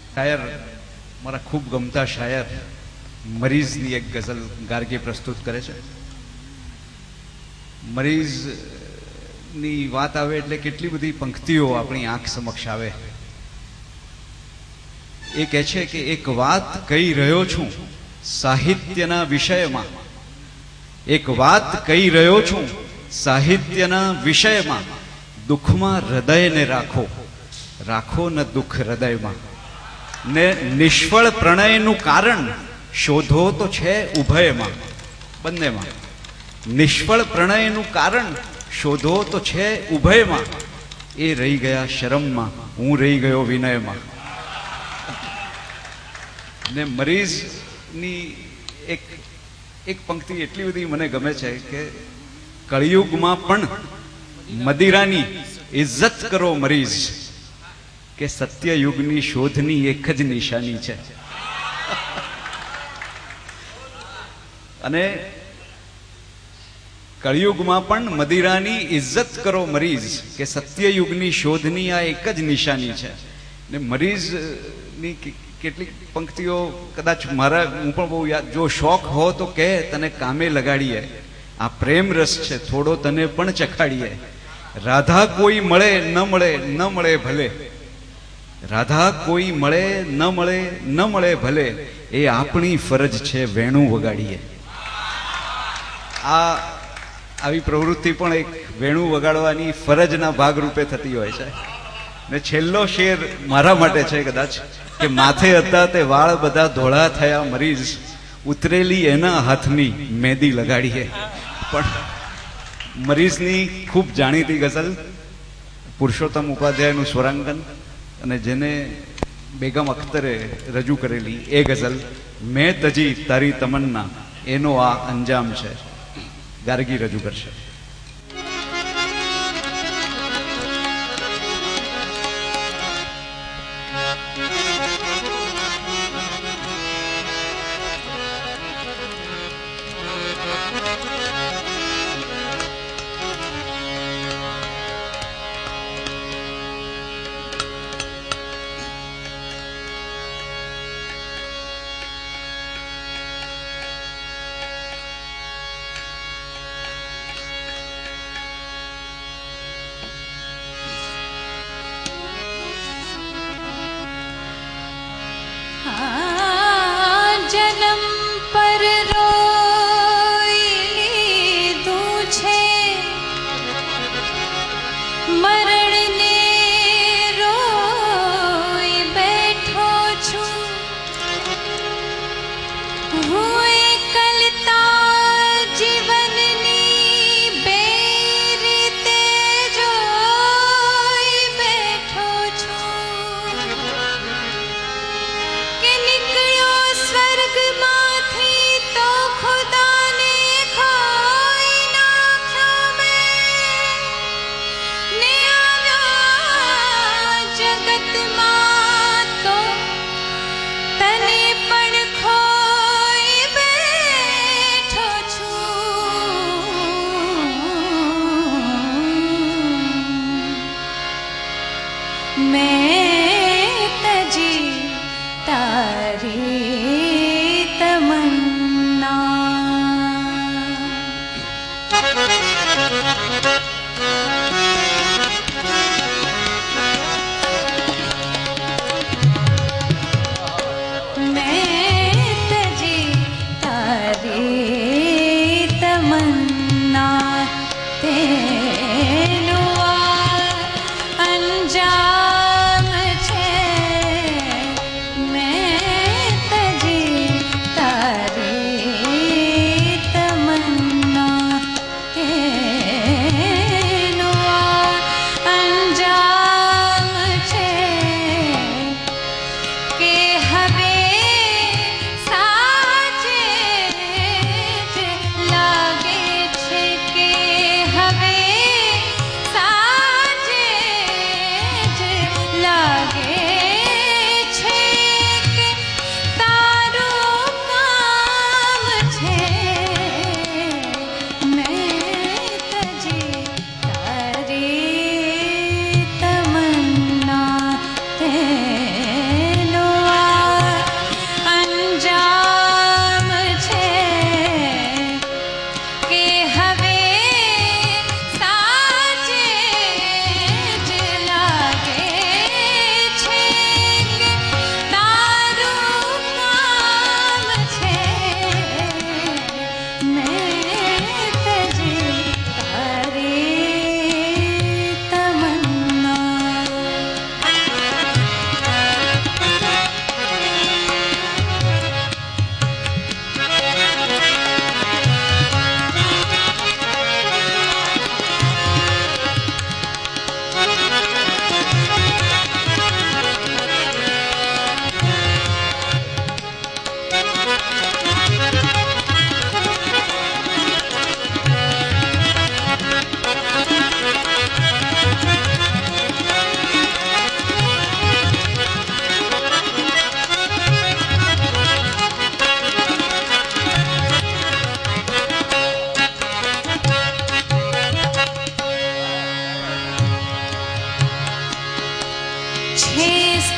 શાયર, મારા ખૂબ ગમતા શાયર મરીઝની એક ગઝલ ગાર્ગી પ્રસ્તુત કરે છે. મરીઝની વાત આવે એટલે કેટલી બધી પંક્તિઓ આપણી આંખ સમક્ષ આવે. એ કહે છે કે એક વાત કહી રહ્યો છું સાહિત્યના વિષયમાં, એક વાત કહી રહ્યો છું સાહિત્યના વિષયમાં, દુઃખમાં હૃદયને રાખો, રાખો ન દુઃખ હૃદયમાં. ને નિષ્ફળ પ્રણયનું કારણ શોધો તો છે ઉભયમાં, બંનેમાં. નિષ્ફળ પ્રણયનું કારણ શોધો તો છે ઉભયમાં. એ રહી ગયા શરમમાં, હું રહી ગયો વિનયમાં. ને મરીઝની એક પંક્તિ એટલી બધી મને ગમે છે કે કળિયુગમાં પણ મદિરાની ઇજ્જત કરો મરીઝ, કે સત્યયુગની શોધની એક જ નિશાની છે. અને કળિયુગમાં પણ મદિરાની ઇજ્જત કરો મરીઝ, કે સત્યયુગની શોધની આ એક જ નિશાની છે. ને મરીઝની કેટલીક પંક્તિઓ કદાચ મારા હું પણ બહુ યાદ, જો શોખ હો તો કે તને કામે લગાડીએ, આ પ્રેમ રસ છે થોડો તને પણ ચખાડીએ. રાધા કોઈ મળે ન મળે ન મળે ભલે, રાધા કોઈ મળે ન મળે ન મળે ભલે, એ આપણી ફરજ છે વેણું વગાડીએ. આવી પ્રવૃત્તિ પણ એક વેણું વગાડવાની ફરજના ભાગરૂપે થતી હોય છે. ને છેલ્લો શેર મારા માટે છે કદાચ, કે માથે હતા તે વાળ બધા ધોળા થયા મરીઝ, ઉતરેલી એના હાથની મહેંદી લગાડીએ. પણ મરીઝની ખૂબ જાણીતી ગઝલ, પુરુષોત્તમ ઉપાધ્યાયનું સ્વરાંકન અને જેને બેગમ અખ્તરે રજૂ કરેલી એ ગઝલ, મેં તજી તારી તમન્ના, એનો આ અંજામ છે. ગાર્ગી રજૂ કરશે. અંજામ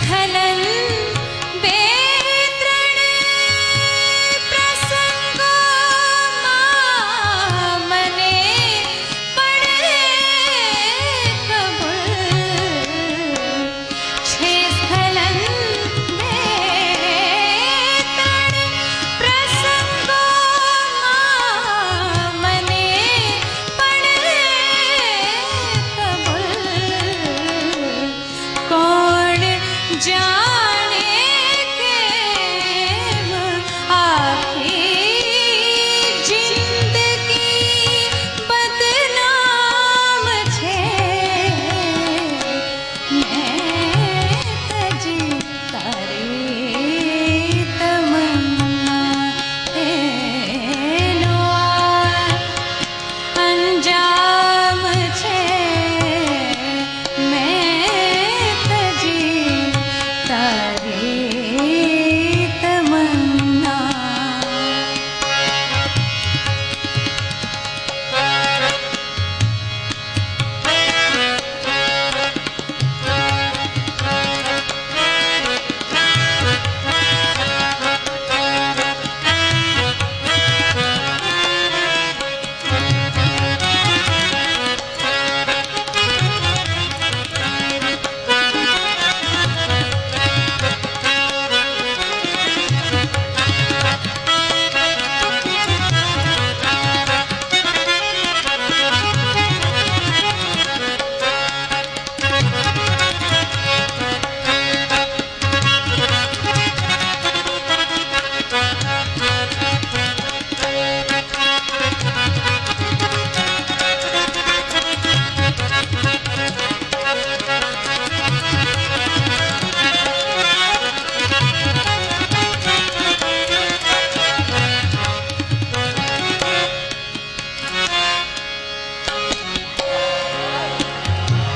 स्खलन बेत्रण प्रसंगो मने पड़े कबूल छे स्खलन बेत्रण प्रसंगो मने पड़े कबूल कौन जाने के आखी जिंदगी बदनाम छे मैं तजी तारी तमन्ना एनो अंजाम छे मैं तजी तारी तमन्ना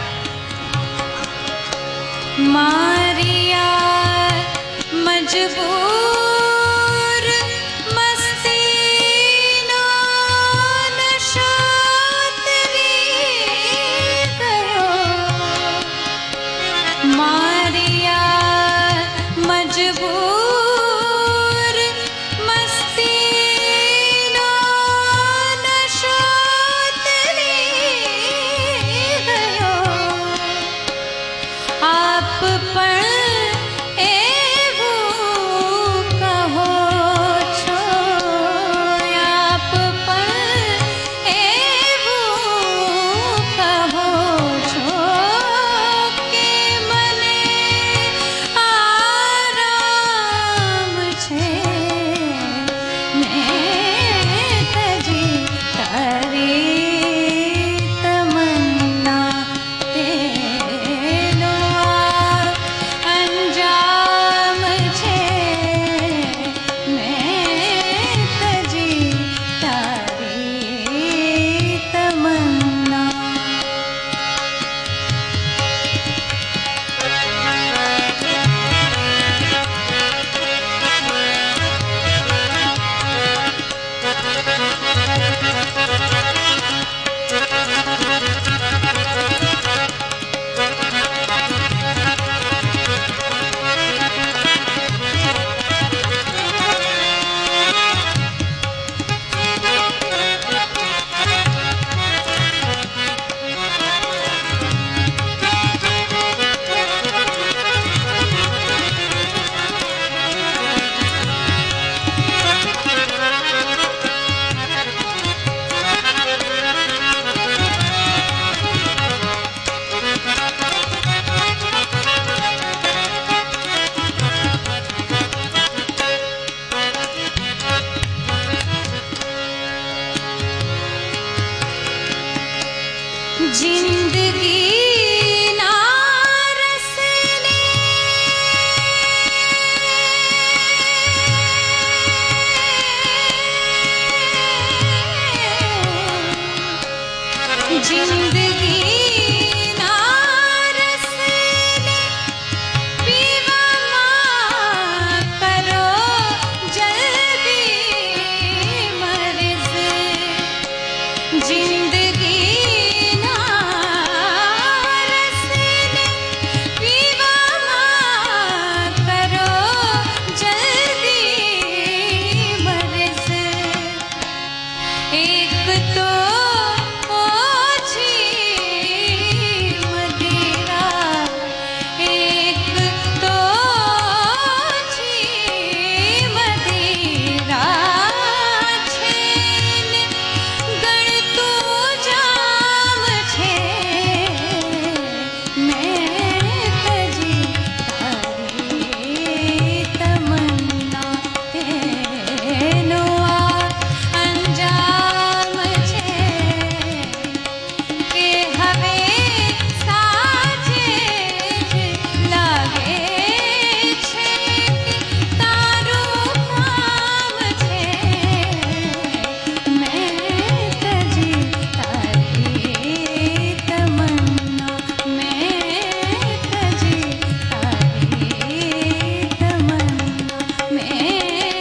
मारिया मजबूर